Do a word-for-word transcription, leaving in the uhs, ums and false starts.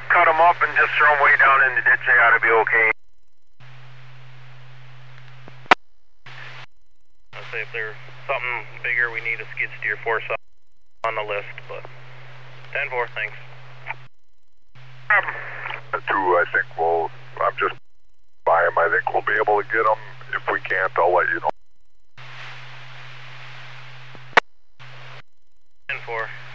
cut them up and just throw them way down in the ditch. They ought to be okay. I'd say if there's something bigger, we need a skid steer force on the list, but ten four, thanks. Um, Two, I think we'll, I'm just by them. I think we'll be able to get them. If we can't, I'll let you know. ten four.